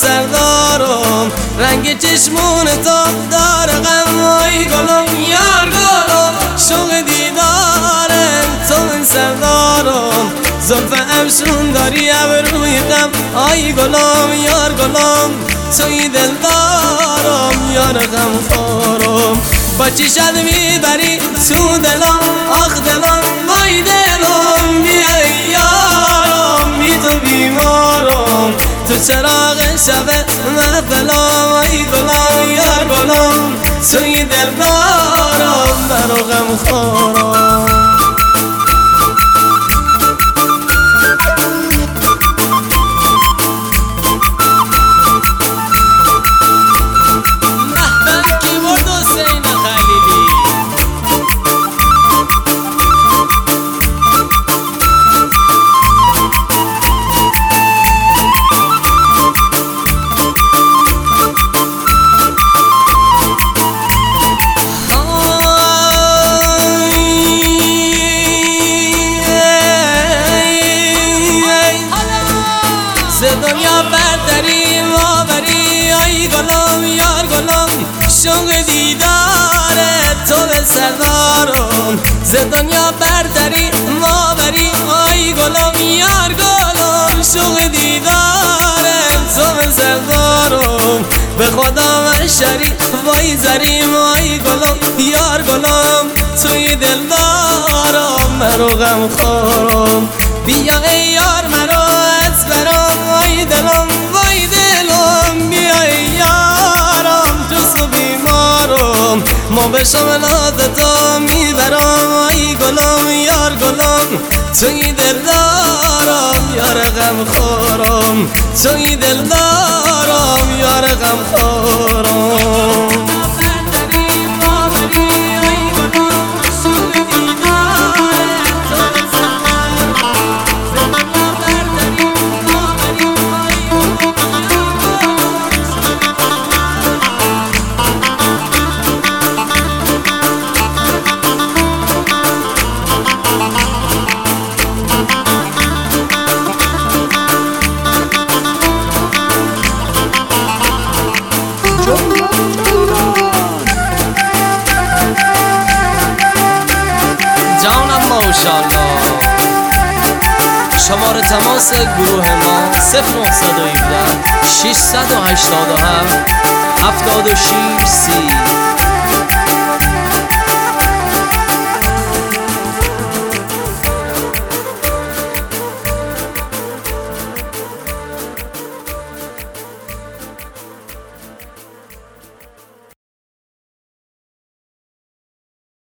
سردارم، رنگ چشمون تا دار غم وای گلم یار گلم، شوق دیدارم تو من سردارم، زلف افشون داری ابروی غم آی گلم یار گلم، توی دلدارم یار غم خورم، با چشات میبری تو دلم آخ دلم وای دلم، بیای یارم بی تو بیمارم، تو چراغ شب محفلم ای گلم یار گلم، توی دلدارم برو غم خورم. دنیا برداری ما بری ای گلم یار گلم، شوق دیدار تو به سردارم، ز دنیا برداری ما بری ای گلم یار گلم، شوق دیدار تو به سردارم، به خدا من شریک وای زریم ای گلم یار گلم، توی دلدارم مرو غم خورم، بیا ای یار مرو از برام وای دلم وای دلم، بیای یارم جز و بیمارم، ما به شملات تو میبرم ای گلم یار گلم، توی دلدارم یار غم خورم، توی دلدارم یار غم خورم. جانم ماشاءالله. شماره تماس گروه ما 0917 687 76 30.